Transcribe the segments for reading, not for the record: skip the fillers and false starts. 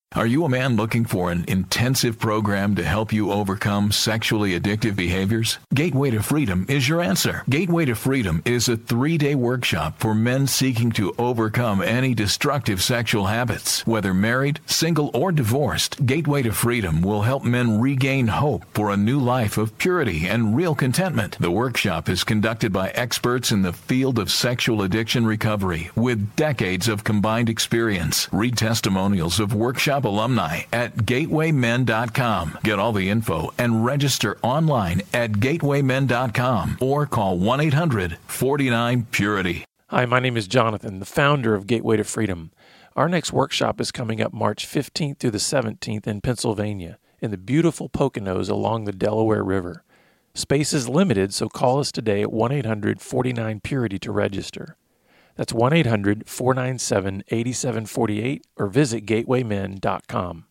Are you a man looking for an intensive program to help you overcome sexually addictive behaviors? Gateway to Freedom is your answer. Gateway to Freedom is a 3-day workshop for men seeking to overcome any destructive sexual habits. Whether married, single, or divorced, Gateway to Freedom will help men regain hope for a new life of purity and real contentment. The workshop is conducted by experts in the field of sexual addiction recovery with decades of combined experience. Read testimonials of workshop alumni at gatewaymen.com. Get all the info and register online at gatewaymen.com or call 1-800-49-PURITY. Hi, my name is Jonathan, the founder of Gateway to Freedom. Our next workshop is coming up March 15th through the 17th in Pennsylvania, in the beautiful Poconos along the Delaware River. Space is limited, so call us today at 1-800-49-PURITY to register. That's 1-800-497-8748 or visit gatewaymen.com.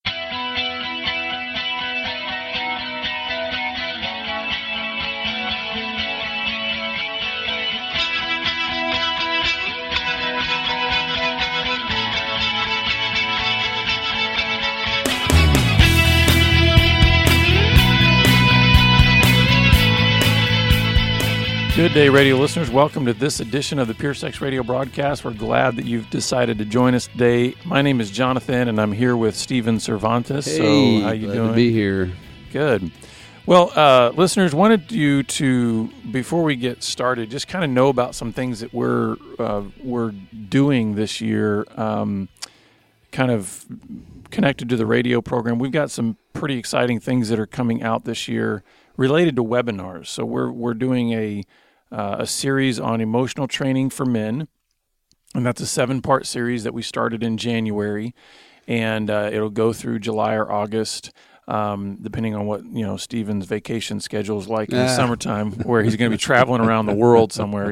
Good day, radio listeners. Welcome to this edition of the Pure Sex Radio broadcast. We're glad that you've decided to join us today. My name is Jonathan, and I'm here with Steven Cervantes. Hey, so how you glad doing? To be here. Good. Well, listeners, wanted you to, before we get started, just kind of know about some things that we're doing this year, kind of connected to the radio program. We've got some pretty exciting things that are coming out this year related to webinars. So we're doing a series on emotional training for men, and that's a 7-part series that we started in January, and it'll go through July or August, depending on what Steven's vacation schedule is like in the summertime, where he's going to be traveling around the world somewhere,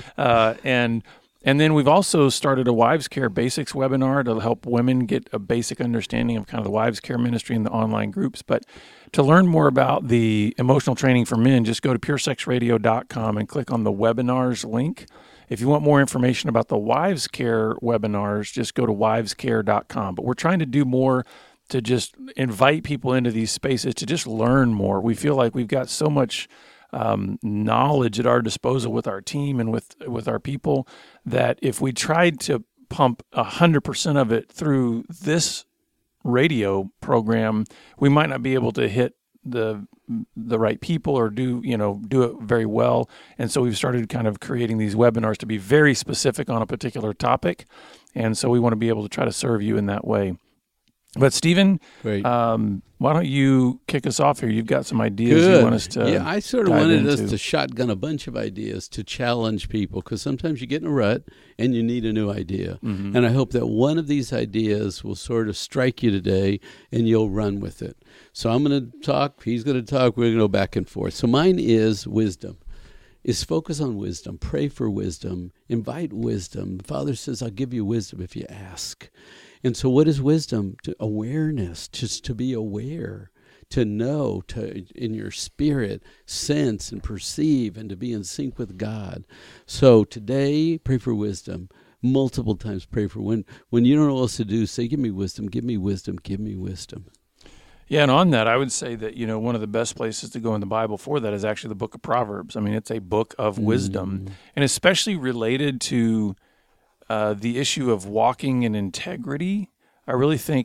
and then we've also started a Wives Care Basics webinar to help women get a basic understanding of kind of the Wives Care ministry and the online groups. But to learn more about the emotional training for men, just go to puresexradio.com and click on the webinars link. If you want more information about the Wives Care webinars, just go to wivescare.com. But we're trying to do more to just invite people into these spaces to just learn more. We feel like we've got so much knowledge at our disposal with our team and with our people that if we tried to pump 100% of it through this radio program, we might not be able to hit the right people or do it very well. And so we've started kind of creating these webinars to be very specific on a particular topic. And so we want to be able to try to serve you in that way. But Steven, Great. Why don't you kick us off here? You've got some ideas you want us to I sort of wanted us to shotgun a bunch of ideas to challenge people, because sometimes you get in a rut and you need a new idea. Mm-hmm. And I hope that one of these ideas will sort of strike you today and you'll run with it. So I'm going to talk, he's going to talk, we're going to go back and forth. So mine is wisdom. Is focus on wisdom, pray for wisdom, invite wisdom. The Father says, I'll give you wisdom if you ask. And so what is wisdom? Awareness, just to be aware, to know, to in your spirit, sense and perceive, and to be in sync with God. So today, pray for wisdom. Multiple times pray for when you don't know what else to do, say, give me wisdom, give me wisdom, give me wisdom. Yeah, and on that, I would say that, one of the best places to go in the Bible for that is actually the book of Proverbs. I mean, it's a book of wisdom, and especially related to the issue of walking in integrity. I really think,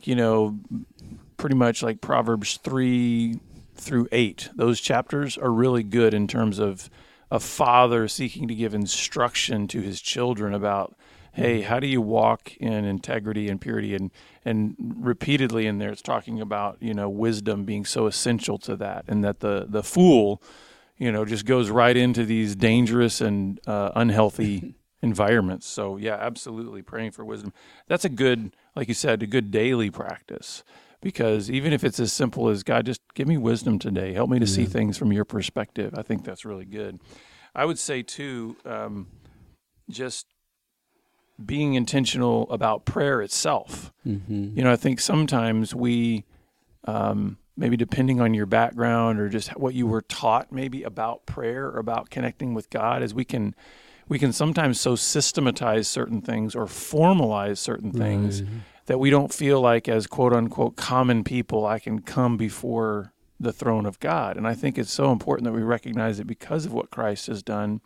pretty much like Proverbs 3 through 8, those chapters are really good in terms of a father seeking to give instruction to his children about, hey, how do you walk in integrity and purity? And repeatedly in there, it's talking about, wisdom being so essential to that, and that the fool, just goes right into these dangerous and unhealthy environments. So yeah, absolutely praying for wisdom. That's a good, like you said, a good daily practice, because even if it's as simple as, God, just give me wisdom today. Help me to see things from your perspective. I think that's really good. I would say too, just being intentional about prayer itself. Mm-hmm. I think sometimes we, maybe depending on your background or just what you were taught maybe about prayer or about connecting with God, is we can sometimes so systematize certain things or formalize certain things that we don't feel like as quote unquote common people, I can come before the throne of God. And I think it's so important that we recognize that because of what Christ has done,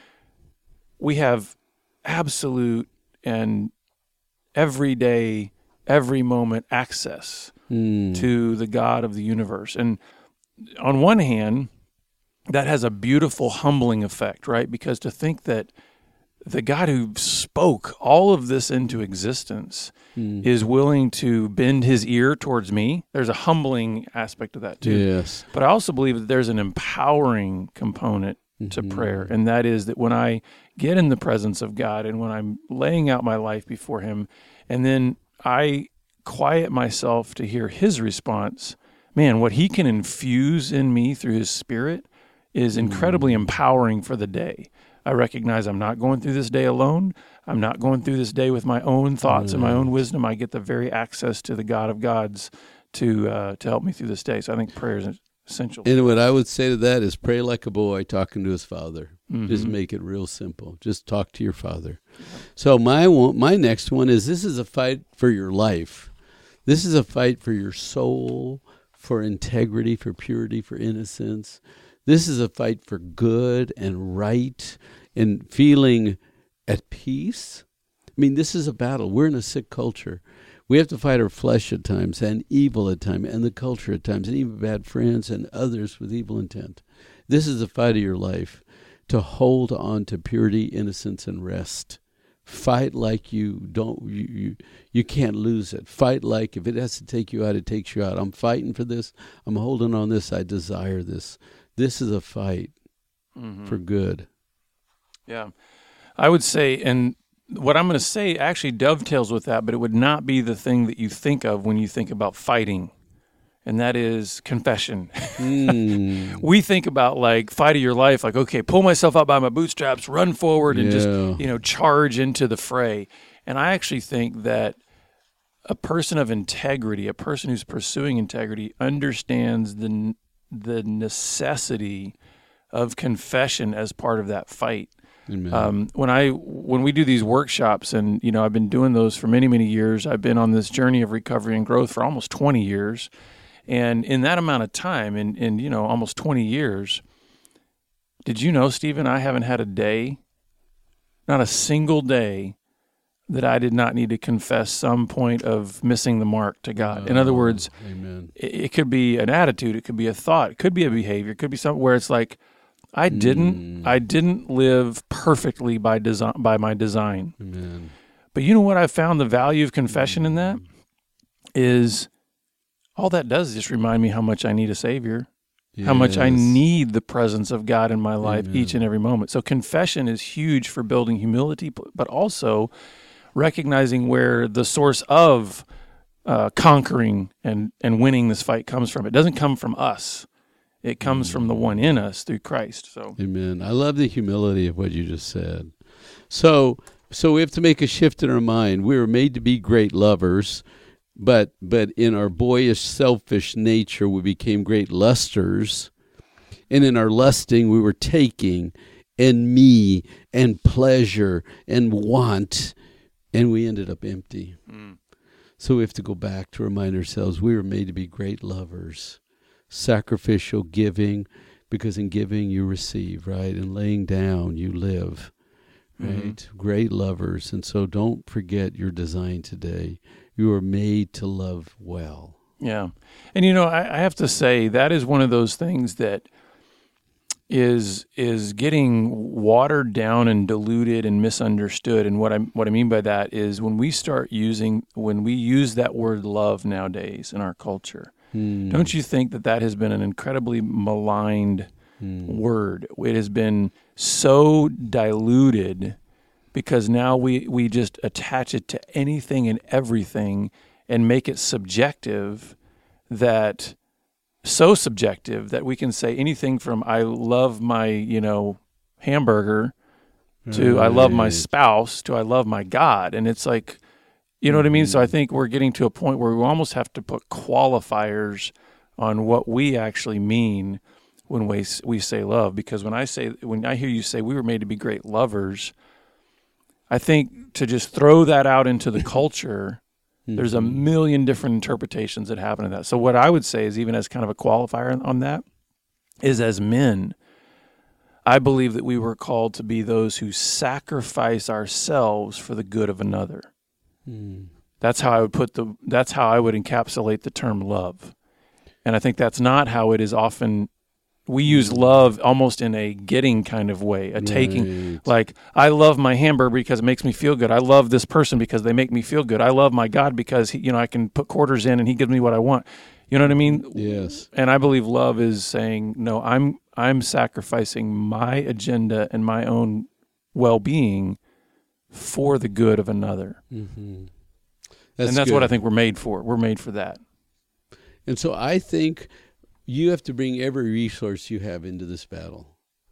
we have absolute and everyday, every moment access to the God of the universe. And on one hand, that has a beautiful humbling effect, right? Because to think that the God who spoke all of this into existence is willing to bend his ear towards me, there's a humbling aspect of that too. Yes. But I also believe that there's an empowering component to prayer, and that is that when I get in the presence of God and when I'm laying out my life before him, and then I quiet myself to hear his response, man, what he can infuse in me through his Spirit is incredibly empowering for the day. I recognize I'm not going through this day alone. I'm not going through this day with my own thoughts and my own wisdom. I get the very access to the God of gods to help me through this day. So I think prayer is essential. And what I would say to that is pray like a boy talking to his father. Just make it real simple. Just talk to your father. So my next one is, this is a fight for your life. This is a fight for your soul, for integrity, for purity, for innocence. This is a fight for good and right and feeling at peace. I mean, this is a battle. We're in a sick culture. We have to fight our flesh at times and evil at times and the culture at times and even bad friends and others with evil intent. This is the fight of your life, to hold on to purity, innocence, and rest. Fight like you can't lose it. Fight like if it has to take you out, it takes you out. I'm fighting for this. I'm holding on this. I desire this. This is a fight for good. Yeah. I would say, and what I'm going to say actually dovetails with that, but it would not be the thing that you think of when you think about fighting, and that is confession. We think about like fight of your life, like, okay, pull myself up by my bootstraps, run forward and just, charge into the fray. And I actually think that a person of integrity, a person who's pursuing integrity, understands the necessity of confession as part of that fight. When we do these workshops, and I've been doing those for many, many years. I've been on this journey of recovery and growth for almost 20 years. And in that amount of time, in almost 20 years, did you know, Stephen, I haven't had a day, not a single day, that I did not need to confess some point of missing the mark to God. In other words, it could be an attitude, it could be a thought, it could be a behavior, it could be something where it's like, I didn't live perfectly by my design. Amen. But you know what I found the value of confession in that is all that does is just remind me how much I need a Savior, how much I need the presence of God in my life each and every moment. So confession is huge for building humility, but also recognizing where the source of conquering and winning this fight comes from. It doesn't come from us. It comes from the one in us through Christ. So, amen. I love the humility of what you just said. So we have to make a shift in our mind. We were made to be great lovers, but in our boyish, selfish nature, we became great lusters. And in our lusting, we were taking and me and pleasure and want, and we ended up empty. So we have to go back to remind ourselves we were made to be great lovers. Sacrificial giving, because in giving you receive, right? And laying down you live, right? Great lovers. And so don't forget your design today. You are made to love well. Yeah. And I have to say that is one of those things that is getting watered down and diluted and misunderstood. And what I mean by that is when we use that word love nowadays in our culture, don't you think that has been an incredibly maligned word? It has been so diluted because now we just attach it to anything and everything and make it subjective, so subjective that we can say anything from I love my, hamburger to I love my spouse to I love my God. And it's like, you know what I mean? So I think we're getting to a point where we almost have to put qualifiers on what we actually mean when we say love. Because when I hear you say we were made to be great lovers, I think to just throw that out into the culture There's a million different interpretations that happen in that. So what I would say is, even as kind of a qualifier on that, is as men, I believe that we were called to be those who sacrifice ourselves for the good of another. That's how I would that's how I would encapsulate the term love. And I think that's not how it is often. We use love almost in a getting kind of way, a taking. Like, I love my hamburger because it makes me feel good. I love this person because they make me feel good. I love my God because I can put quarters in and he gives me what I want. You know what I mean? Yes. And I believe love is saying, no, I'm sacrificing my agenda and my own well-being for the good of another. And that's good. What I think we're made for. We're made for that. And so I think you have to bring every resource you have into this battle.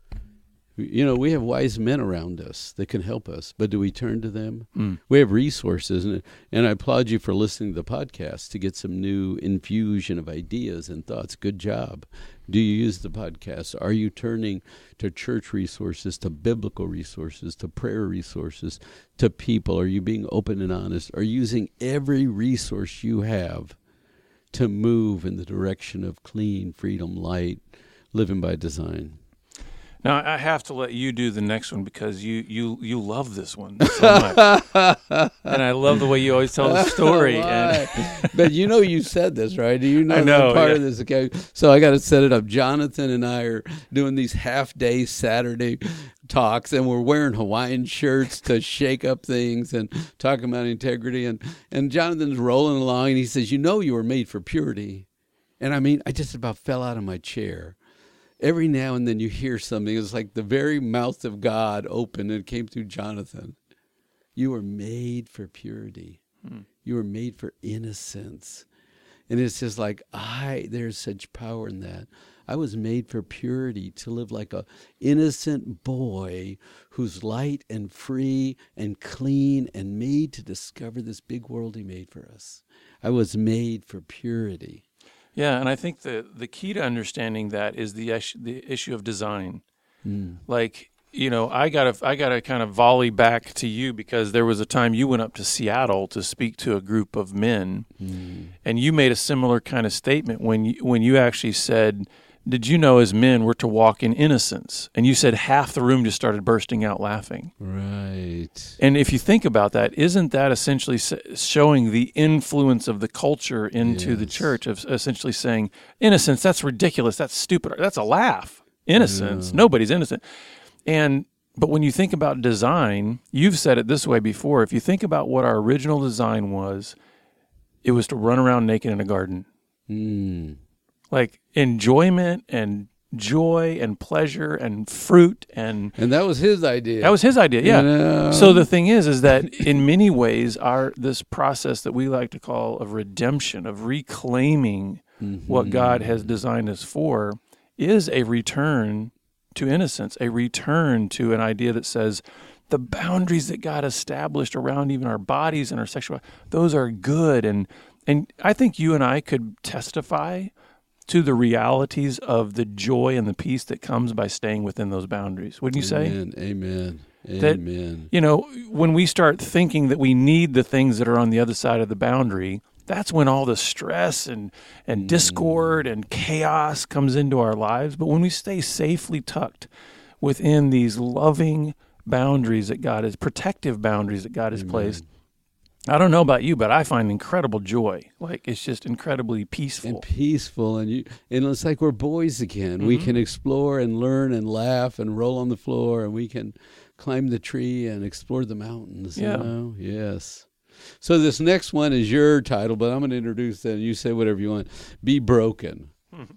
We have wise men around us that can help us, but do we turn to them? We have resources, and I applaud you for listening to the podcast to get some new infusion of ideas and thoughts. Good job. Do you use the podcast? Are you turning to church resources, to biblical resources, to prayer resources, to people? Are you being open and honest? Are you using every resource you have to move in the direction of clean, freedom, light, living by design? Now, I have to let you do the next one because you love this one so much. And I love the way you always tell the story. But you said this, right? Do you know part of this? Okay, so I got to set it up. Jonathan and I are doing these half-day Saturday talks, and we're wearing Hawaiian shirts to shake up things and talking about integrity. And Jonathan's rolling along, and he says, you were made for purity. And I just about fell out of my chair. Every now and then you hear something. It's like the very mouth of God opened and it came through Jonathan. You were made for purity. You were made for innocence. And it's just like, there's such power in that. I was made for purity, to live like a innocent boy who's light and free and clean and made to discover this big world he made for us. I was made for purity. Yeah, and I think the key to understanding that is the issue of design. Like, I gotta kind of volley back to you because there was a time you went up to Seattle to speak to a group of men, and you made a similar kind of statement when you actually said, did you know as men we're to walk in innocence? And you said half the room just started bursting out laughing. Right. And if you think about that, isn't that essentially showing the influence of the culture into the church, of essentially saying, innocence, that's ridiculous, that's stupid, that's a laugh. Innocence, nobody's innocent. But when you think about design, you've said it this way before, if you think about what our original design was, it was to run around naked in a garden. Like enjoyment and joy and pleasure and fruit and that was his idea. That was his idea, yeah. So the thing is that in many ways, this process that we like to call of redemption, of reclaiming what God has designed us for, is a return to innocence, a return to an idea that says the boundaries that God established around even our bodies and our sexuality, those are good. And I think you and I could testify to the realities of the joy and the peace that comes by staying within those boundaries. Wouldn't you say? Amen. That, when we start thinking that we need the things that are on the other side of the boundary, that's when all the stress and discord and chaos comes into our lives. But when we stay safely tucked within these loving boundaries that God has, protective boundaries that God has placed, I don't know about you, but I find incredible joy. Like, it's just incredibly peaceful. And it's like we're boys again. We can explore and learn and laugh and roll on the floor, and we can climb the tree and explore the mountains. Yeah. Yes. So this next one is your title, but I'm going to introduce it, and you say whatever you want. Be broken.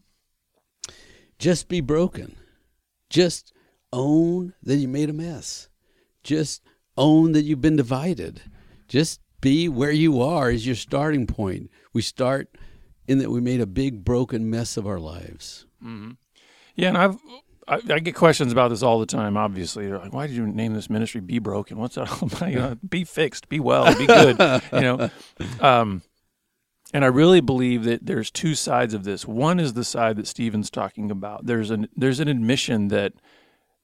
Just be broken. Just own that you made a mess. Just own that you've been divided. Just be where you are as your starting point. We start in that we made a big broken mess of our lives. Yeah, and I get questions about this all the time, obviously. They're like, why did you name this ministry Be Broken? What's that all about? Be fixed, be well, be good. And I really believe that there's two sides of this. One is the side that Stephen's talking about. There's an admission that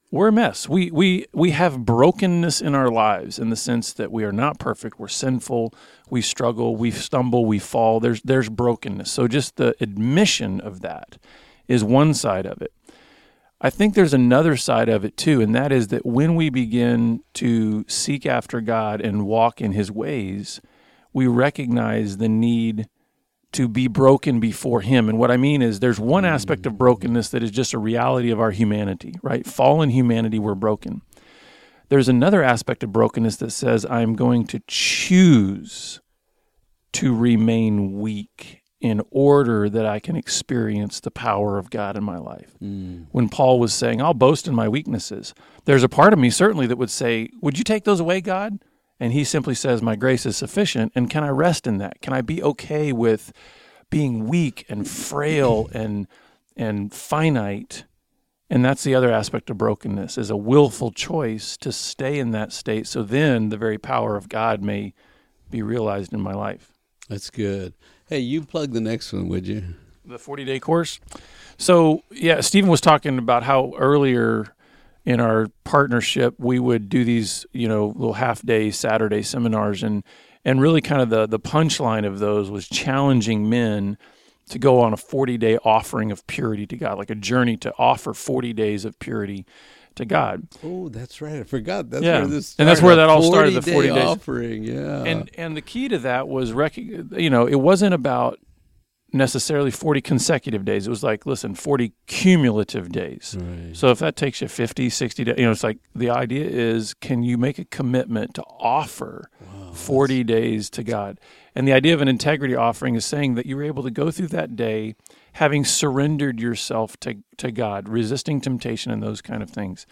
We're a mess. We have brokenness in our lives in the sense that we are not perfect. We're sinful. We struggle. We stumble. We fall. There's brokenness. So just the admission of that is one side of it. I think there's another side of it too, and that is that when we begin to seek after God and walk in His ways, we recognize the need to be broken before Him. And what I mean is there's one aspect of brokenness that is just a reality of our humanity, right? Fallen humanity, we're broken. There's another aspect of brokenness that says I'm going to choose to remain weak in order that I can experience the power of God in my life. When Paul was saying, I'll boast in my weaknesses, there's a part of me certainly that would say, would you take those away, God? And he simply says, my grace is sufficient. And can I rest in that? Can I be okay with being weak and frail and finite? And that's the other aspect of brokenness, is a willful choice to stay in that state. So then the very power of God may be realized in my life. That's good. Hey, you plug the next one, would you? The 40-day course. So, yeah, Stephen was talking about how earlier in our partnership, we would do these, little half-day Saturday seminars, and really kind of the punchline of those was challenging men to go on a 40-day offering of purity to God, like a journey to offer 40 days of purity to God. Oh, that's right. I forgot. That's where this started. And that's where that all started, the 40 days offering. Yeah. And the key to that was, it wasn't about necessarily 40 consecutive days. It was like, listen, 40 cumulative days. Right. So if that takes you 50, 60 days, it's like the idea is, can you make a commitment to offer 40 days to God? And the idea of an integrity offering is saying that you were able to go through that day having surrendered yourself to God, resisting temptation and those kind of things.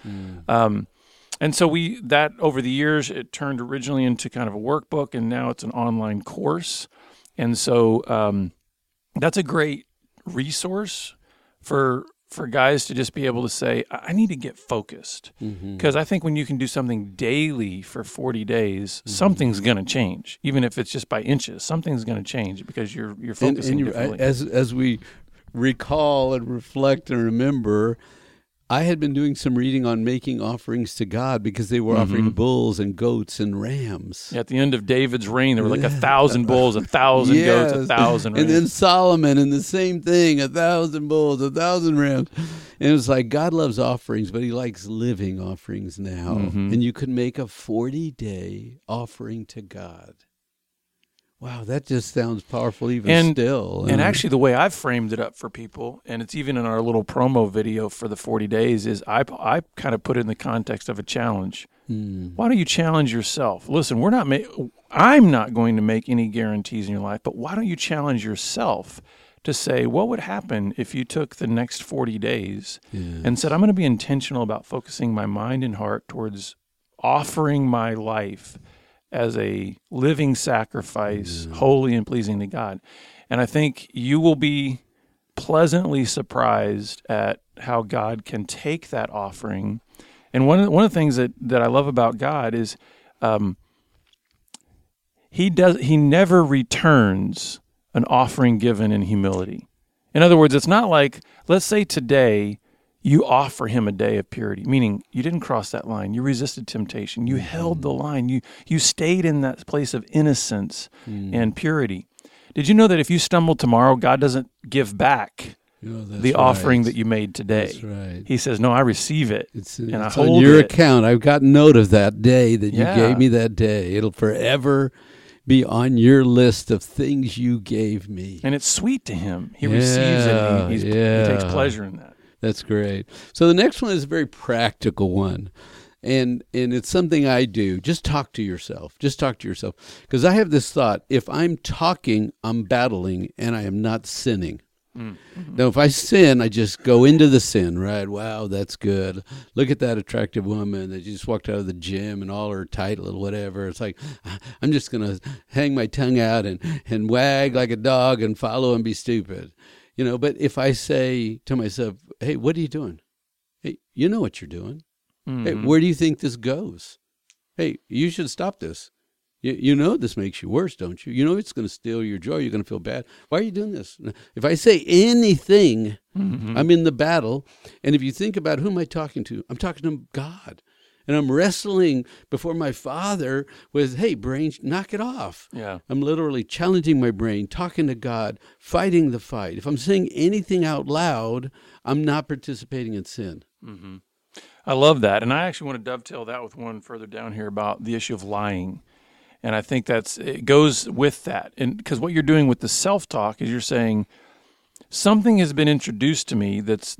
And so that over the years, it turned originally into kind of a workbook, and now it's an online course. And so that's a great resource for guys to just be able to say, I need to get focused. Because I think when you can do something daily for 40 days, something's going to change. Even if it's just by inches, something's going to change because you're focusing differently. As we recall and reflect and remember, I had been doing some reading on making offerings to God because they were offering bulls and goats and rams. At the end of David's reign, there were like 1,000 bulls, 1,000 goats, 1,000 rams. And then Solomon, and the same thing, 1,000 bulls, 1,000 rams. And it was like, God loves offerings, but He likes living offerings now. And you could make a 40-day offering to God. Wow, that just sounds powerful still. And actually the way I've framed it up for people, and it's even in our little promo video for the 40 days, is I kind of put it in the context of a challenge. Why don't you challenge yourself? Listen, I'm not going to make any guarantees in your life, but why don't you challenge yourself to say, what would happen if you took the next 40 days and said, I'm going to be intentional about focusing my mind and heart towards offering my life as a living sacrifice, holy and pleasing to God. And I think you will be pleasantly surprised at how God can take that offering. And one of the things that I love about God is He never returns an offering given in humility. In other words, it's not like, let's say today you offer Him a day of purity, meaning you didn't cross that line. You resisted temptation. You held the line. You stayed in that place of innocence and purity. Did you know that if you stumble tomorrow, God doesn't give back the offering that you made today? That's right. He says, no, I receive it, and I hold on your it. account. I've got note of that day that you gave me that day. It'll forever be on your list of things you gave me. And it's sweet to Him. He receives it. He takes pleasure in that. That's great. So the next one is a very practical one. And it's something I do. Just talk to yourself. Just talk to yourself. Because I have this thought, if I'm talking, I'm battling, and I am not sinning. Now, if I sin, I just go into the sin, right? Wow, that's good. Look at that attractive woman that just walked out of the gym and all her title and whatever. It's like, I'm just going to hang my tongue out and wag like a dog and follow and be stupid. But if I say to myself, hey, what are you doing? Hey, you know what you're doing. Hey, where do you think this goes? Hey, you should stop this. You know this makes you worse, don't you? You know it's going to steal your joy. You're going to feel bad. Why are you doing this? If I say anything, I'm in the battle. And if you think about who am I talking to? I'm talking to God. And I'm wrestling before my Father with, hey, brain, knock it off. Yeah. I'm literally challenging my brain, talking to God, fighting the fight. If I'm saying anything out loud, I'm not participating in sin. Mm-hmm. I love that. And I actually want to dovetail that with one further down here about the issue of lying. And I think it goes with that. And because what you're doing with the self-talk is you're saying something has been introduced to me it's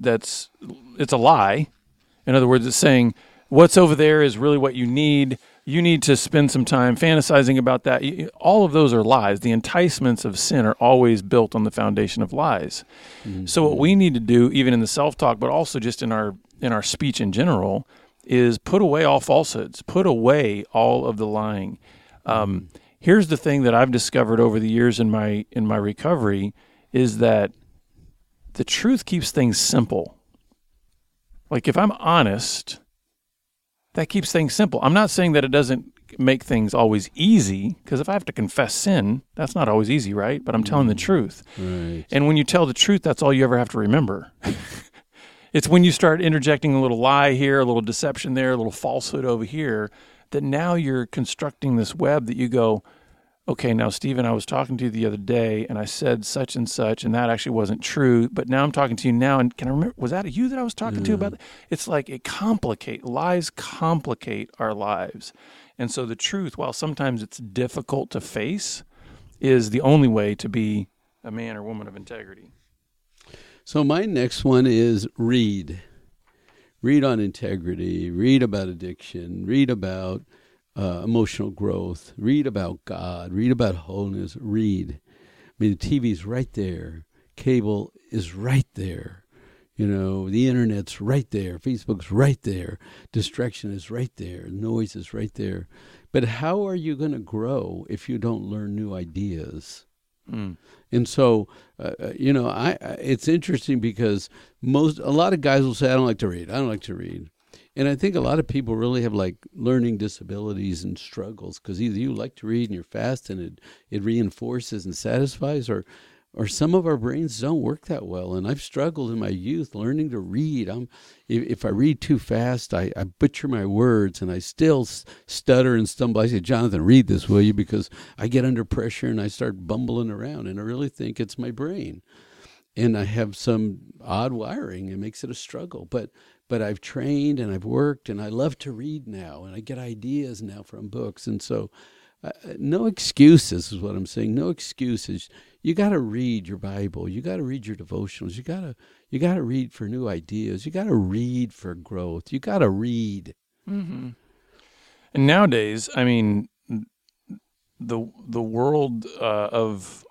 a lie. In other words, it's saying what's over there is really what you need. You need to spend some time fantasizing about that. All of those are lies. The enticements of sin are always built on the foundation of lies. Mm-hmm. So what we need to do, even in the self-talk, but also just in our speech in general, is put away all falsehoods, put away all of the lying. Here's the thing that I've discovered over the years in my recovery is that the truth keeps things simple. Like if I'm honest, that keeps things simple. I'm not saying that it doesn't make things always easy, because if I have to confess sin, that's not always easy, right? But I'm telling the truth. Right. And when you tell the truth, that's all you ever have to remember. It's when you start interjecting a little lie here, a little deception there, a little falsehood over here, that now you're constructing this web that you go, okay, now, Stephen, I was talking to you the other day, and I said such and such, and that actually wasn't true, but now I'm talking to you now, and can I remember, was that you that I was talking to about that? It's like lies complicate our lives. And so the truth, while sometimes it's difficult to face, is the only way to be a man or woman of integrity. So my next one is read. Read on integrity, read about addiction, read about emotional growth, read about God, read about holiness, read. I mean, the TV's right there. Cable is right there. You know, the internet's right there. Facebook's right there. Distraction is right there. Noise is right there. But how are you going to grow if you don't learn new ideas? And so, it's interesting because a lot of guys will say, I don't like to read. I don't like to read. And I think a lot of people really have like learning disabilities and struggles, because either you like to read and you're fast and it reinforces and satisfies, or some of our brains don't work that well. And I've struggled in my youth learning to read. If I read too fast, I butcher my words and I still stutter and stumble. I say, Jonathan, read this, will you? Because I get under pressure and I start bumbling around, and I really think it's my brain. And I have some odd wiring. It makes it a struggle. But I've trained and I've worked, and I love to read now, and I get ideas now from books. And so no excuses is what I'm saying. No excuses. You got to read your Bible. You got to read your devotionals. You got to read for new ideas. You got to read for growth. You got to read. Mm-hmm. And nowadays, I mean, the world of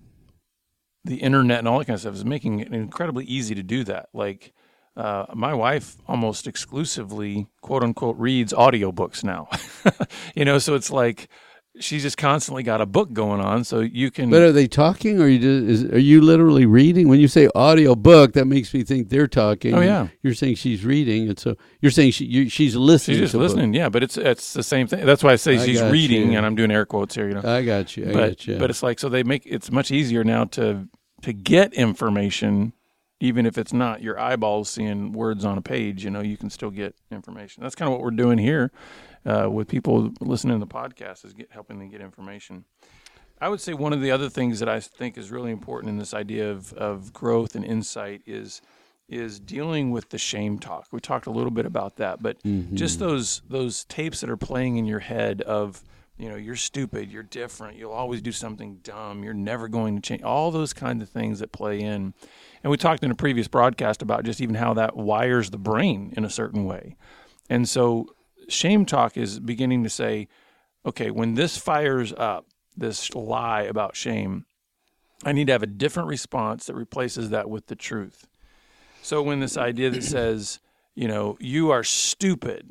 the internet and all that kind of stuff is making it incredibly easy to do that. Like, my wife almost exclusively, quote unquote, reads audiobooks now. So it's like she's just constantly got a book going on, so you can. But are they talking, or are you literally reading? When you say audiobook, that makes me think they're talking. Oh yeah, you're saying she's reading, and so you're saying she's listening. She's just listening, yeah. But it's the same thing. That's why I say she's reading, and I'm doing air quotes here. I got you. But it's like, so they make it's much easier now to get information. Even if it's not your eyeballs seeing words on a page, you can still get information. That's kind of what we're doing here with people listening to the podcast, is helping them get information. I would say one of the other things that I think is really important in this idea of growth and insight is dealing with the shame talk. We talked a little bit about that, but just those tapes that are playing in your head of, you're stupid, you're different, you'll always do something dumb, you're never going to change, all those kinds of things that play in. And we talked in a previous broadcast about just even how that wires the brain in a certain way. And so shame talk is beginning to say, okay, when this fires up, this lie about shame, I need to have a different response that replaces that with the truth. So when this idea that says, you are stupid,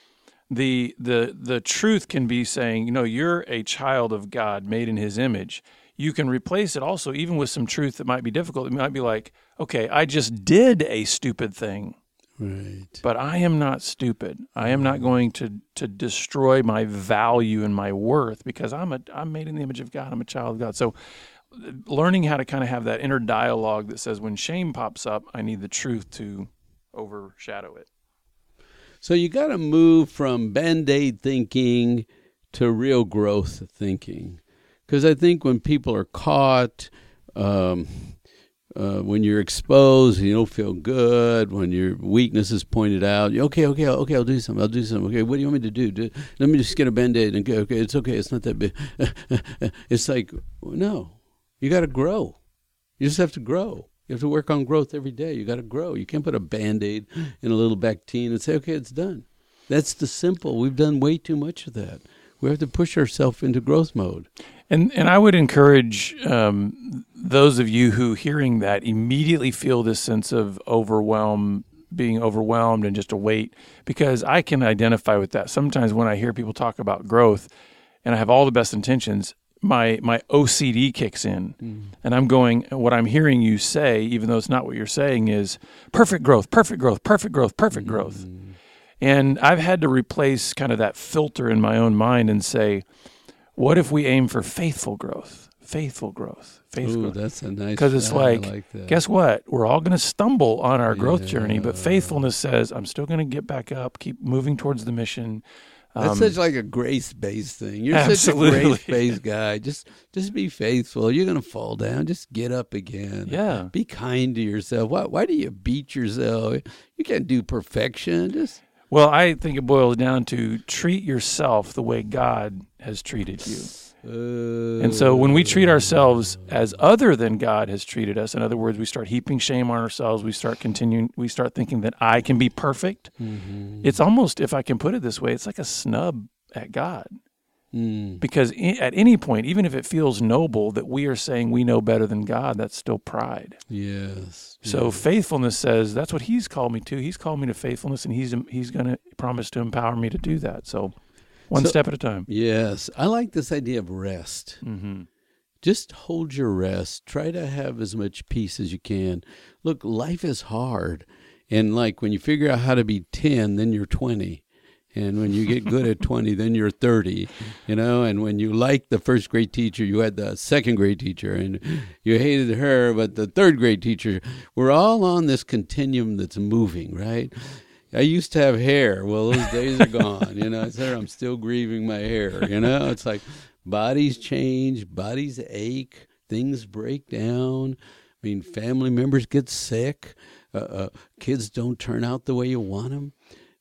the truth can be saying, you're a child of God made in his image. You can replace it also even with some truth that might be difficult. It might be like, okay, I just did a stupid thing. Right. But I am not stupid. I am not going to destroy my value and my worth because I'm made in the image of God. I'm a child of God. So learning how to kind of have that inner dialogue that says when shame pops up, I need the truth to overshadow it. So you got to move from Band-Aid thinking to real growth thinking. Because I think when people are caught, when you're exposed, you don't feel good, when your weakness is pointed out, okay, I'll do something. Okay, what do you want me to do? Let me just get a Band-Aid and go, okay, it's okay, it's not that big. It's like, no, you got to grow. You just have to grow. You have to work on growth every day. You got to grow. You can't put a Band-Aid in a little Bactine and say, okay, it's done. That's the simple. We've done way too much of that. We have to push ourselves into growth mode. And I would encourage those of you who hearing that immediately feel this sense of being overwhelmed and just a weight, because I can identify with that. Sometimes when I hear people talk about growth and I have all the best intentions, my OCD kicks in, and I'm going, what I'm hearing you say, even though it's not what you're saying, is perfect growth. And I've had to replace kind of that filter in my own mind and say, what if we aim for faithful growth? Ooh, that's a nice. Because it's like guess what? We're all going to stumble on our growth journey, but faithfulness says, I'm still going to get back up, keep moving towards the mission. That's such like a grace-based thing. You're absolutely. Such a grace-based guy. Just be faithful. You're going to fall down. Just get up again. Yeah. Be kind to yourself. Why do you beat yourself? You can't do perfection. Well, I think it boils down to treat yourself the way God has treated you. And so when we treat ourselves as other than God has treated us, in other words, we start heaping shame on ourselves, we start thinking that I can be perfect. Mm-hmm. It's almost, if I can put it this way, it's like a snub at God. Because at any point, even if it feels noble that we are saying we know better than God, that's still pride. Yes. So faithfulness says that's what He's called me to. He's called me to faithfulness, and He's going to promise to empower me to do that. So one step at a time. Yes. I like this idea of rest. Mm-hmm. Just hold your rest. Try to have as much peace as you can. Look, life is hard. And like when you figure out how to be 10, then you're 20. And when you get good at 20, then you're 30, and when you like the first grade teacher, you had the second grade teacher, and you hated her, but the third grade teacher. We're all on this continuum that's moving, right? I used to have hair. Well, those days are gone. I said, I'm still grieving my hair. It's like bodies change, bodies ache, things break down. I mean, family members get sick. Kids don't turn out the way you want them.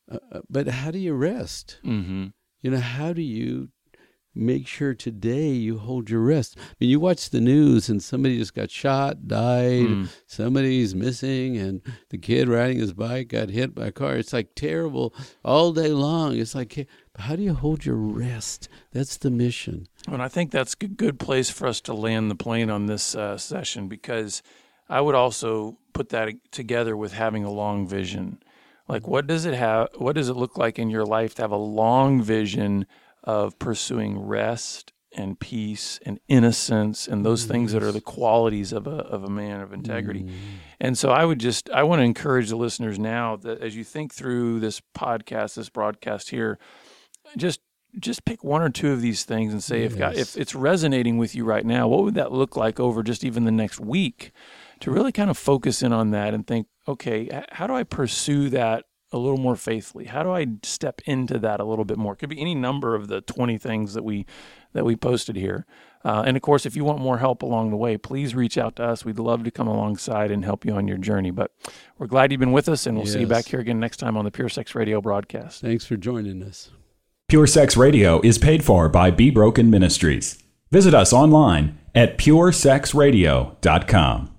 But how do you rest? Mm-hmm. How do you make sure today you hold your rest? I mean, you watch the news and somebody just got shot, died, somebody's missing, and the kid riding his bike got hit by a car. It's like terrible all day long. It's like, how do you hold your rest? That's the mission. And I think that's a good place for us to land the plane on this session, because I would also put that together with having a long vision. Like, what does it look like in your life to have a long vision of pursuing rest and peace and innocence and those things that are the qualities of a man of integrity? And so I want to encourage the listeners now that as you think through this podcast, this broadcast here, just pick one or two of these things and say, if it's resonating with you right now, what would that look like over just even the next week? To really kind of focus in on that and think, okay, how do I pursue that a little more faithfully? How do I step into that a little bit more? It could be any number of the 20 things that we posted here. And of course, if you want more help along the way, please reach out to us. We'd love to come alongside and help you on your journey. But we're glad you've been with us, and we'll see you back here again next time on the Pure Sex Radio broadcast. Thanks for joining us. Pure Sex Radio is paid for by Be Broken Ministries. Visit us online at puresexradio.com.